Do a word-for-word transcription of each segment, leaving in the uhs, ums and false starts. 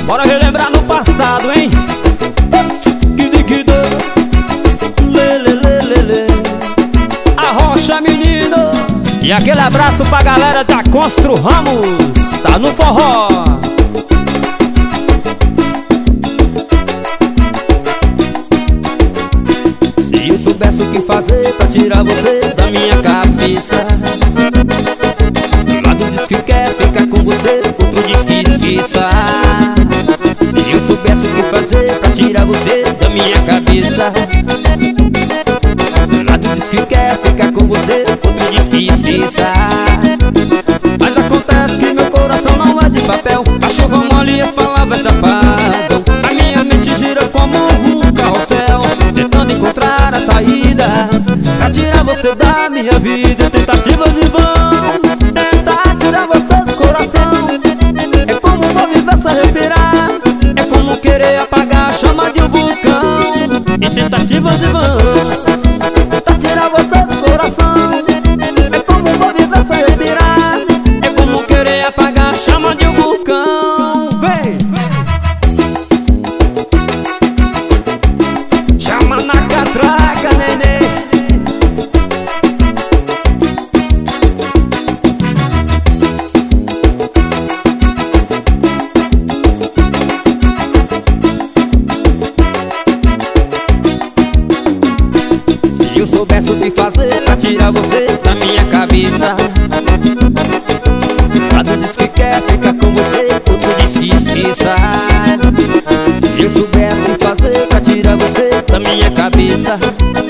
Bora relembrar no passado, hein? Lê, lê, lê, lê, lê. Arrocha, menino. E aquele abraço pra galera da Constru Ramos. Tá no forró. Se eu soubesse o que fazer pra tirar você da minha cabeça, um lado diz que quer ficar com você, outro diz que esqueça. Se eu soubesse o que fazer pra tirar você da minha cabeça, um lado diz que quer ficar com você, outro diz que esqueça. Mas acontece que meu coração não é de papel. A chuva molha e as palavras se apagam. A minha mente gira como um carrossel, tentando encontrar a saída pra tirar você da minha vida. Tentativas em vão, tentar tirar você do coração. É como uma vivência respirar, é como querer apagar a chama de um vulcão. E tentativas em vão, tentar tirar você do coração. É como uma vivência respirar, é como querer apagar a chama de um vulcão. Vem! Chama na catraca, nenê. Se eu soubesse o que fazer pra tirar você da minha cabeça, um lado diz que quer ficar com você, outro diz que esqueça. Se eu soubesse o que fazer pra tirar você da minha cabeça,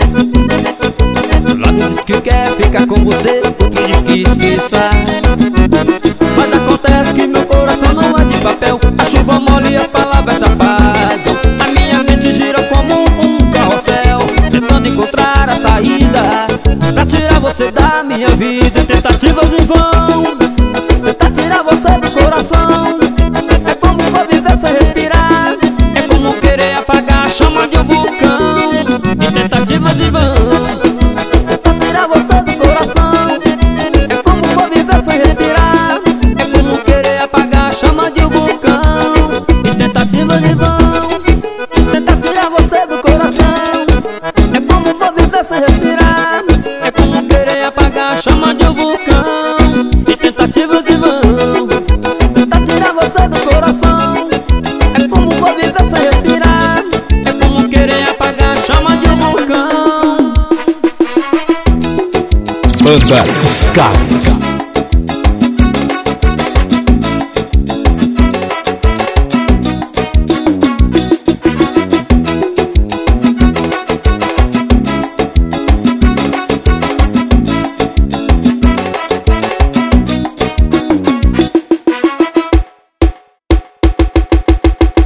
um lado diz que quer ficar com você, outro diz que esqueça. Mas acontece que meu coração não é de papel. A chuva molha e as palavras se apagam. A minha mente gira como um carrossel, tentando encontrar a saída pra tirar você da minha vida. Tentativas em vão, tentar tirar você do coração. É como uma vivência respirar, é como querer apagar a chama de um vulcão. E tentativas em vão, tentar tirar você do coração. É como uma vivência respirar, é como querer apagar a chama de um vulcão. E tentativas em vão, tentar tirar você do coração. É como uma vivência respirar, é como querer apagar a chama de um vulcão. E tentativas em vão, tentar tirar você do coração. É como uma vivência respirar, é como querer apagar a chama de um vulcão. Banda Escadas.